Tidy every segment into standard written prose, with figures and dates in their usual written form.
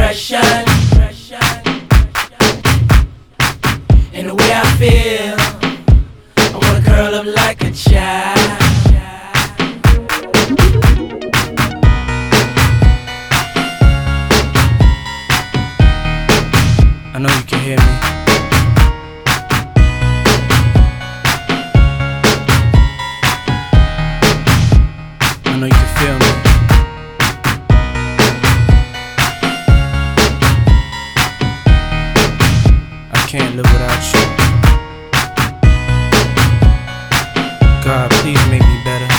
expression. And the way I feel, I wanna curl up like a child. I know you can hear me. I know you can feel me. I can't live without you. God, please make me better.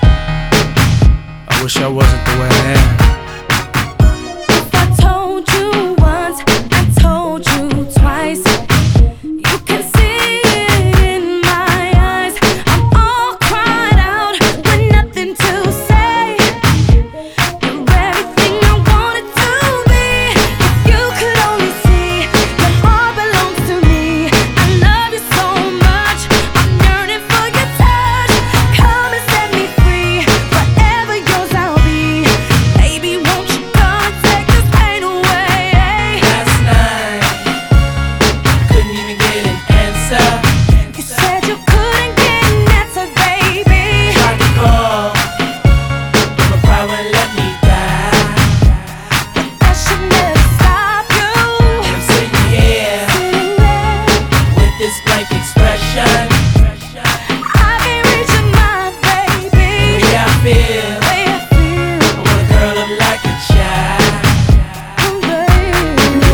I wish I wasn't the way I am. If I told you once, I told you twice. You can see it in my eyes. I'm all cried out with nothing to say. You're everything I wanted to be. If you could only see, your heart belongs to me. I love you so much, I'm yearning for your touch. Come and set me free, forever yours I'll be. Baby, won't you come and take this pain away? Last night, couldn't even get an answer. You said you couldn't get an answer, baby. Tried to call, but my pride wouldn't let me die. That should never stop you. And I'm sitting here Sitting there, with this blank expression. I can't reach your mind, baby. The way I feel, The way I feel, I wanna curl up like a child. baby.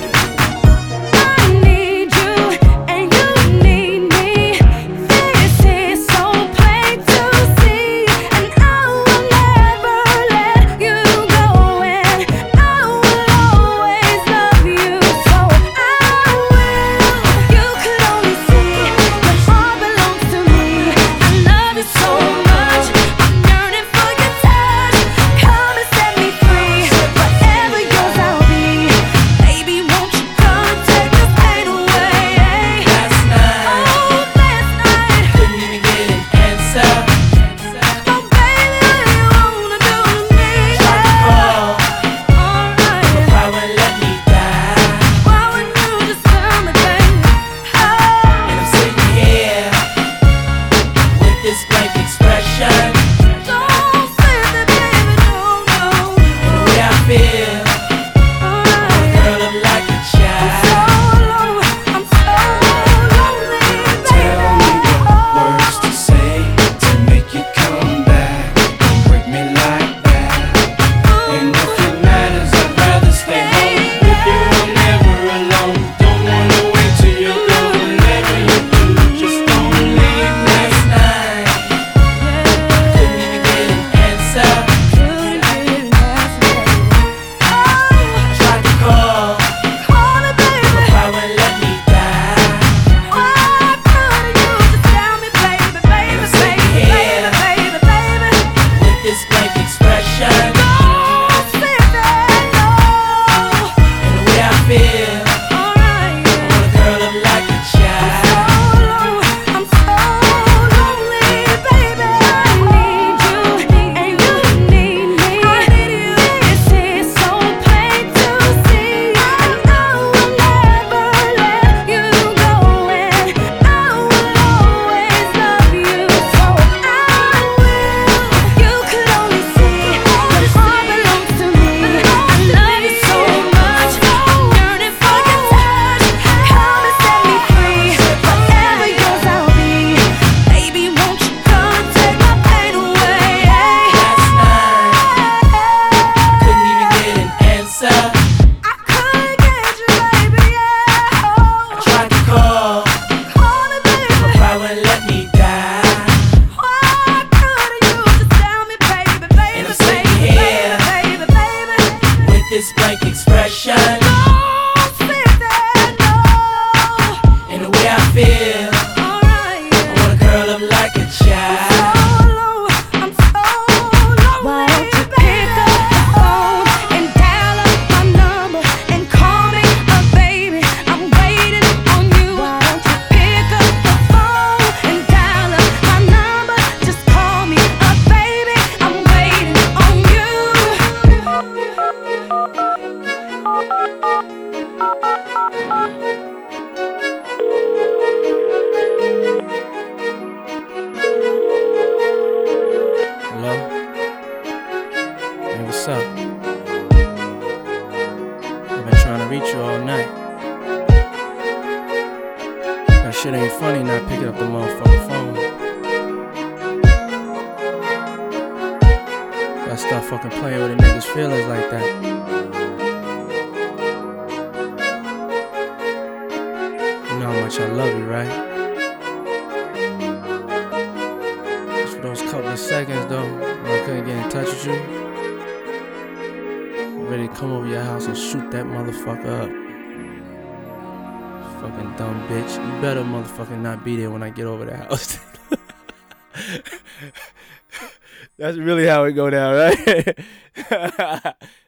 I need you and you need me. This is so plain to see, and I will never let you go, and I will always love you. So I will. If you could only see, your heart belongs to me. I love you so much, I'm yearning for your touch. Come and set me free, forever yours I'll be. Baby, won't you come and take this pain away? Last night, Oh, last night, couldn't even get an answer. oh baby, what do you wanna do to me? Tried to call, Alright, pride wouldn't let me die. why wouldn't you just tell me, baby? And I'm sitting here with this blank expression. Don't say that, baby, no, no. And the way I feel, Alright. curl up like a child. I'm so lonely, Tell me baby. what words to say to make you come back. Don't break me like that. And if it matters, I'd rather stay home with you. I'm never alone. Don't wanna wait till you're gone. Whenever you do, just don't leave me. Last night, couldn't even get an answer. Tried to call, pride wouldn't let me die. With this blank expression. And the way I feel, I wanna curl up like a child. I'm so lonely, baby. I need you and you need me. This is so plain to see, and I will never let you go, and I will always love you. So I will. If you could only see, your heart belongs to me. I love you so much, I'm yearning for your touch. Come and set me free, forever yours I'll be. Baby, won't you come and take my pain away? Last night, couldn't even get an answer. I couldn't get you, baby, yeah. Tried to call, Call me, baby. pride wouldn't let me die. Why couldn't you just tell me, baby, baby, And I'm sitting baby, here baby, baby, baby? with this blank expression. Don't say that, no. And the way I feel, Alright, I wanna curl up like a child. I'm so lonely. Why don't you pick up the phone and dial up my number and call me a baby? I'm waiting on you. Why don't you pick up the phone and dial up my number? Just call me a baby. I'm waiting on you. trying to reach you all night. That shit ain't funny not picking up the motherfucking phone. Gotta stop fucking playing with a nigga's feelings like that. You know how much I love you, right? Just for those couple of seconds though, when I couldn't get in touch with you, I'm ready to come over your house and shoot that motherfucker up. Fucking dumb bitch. You better motherfucking not be there when I get over the house. That's really how it go down, right?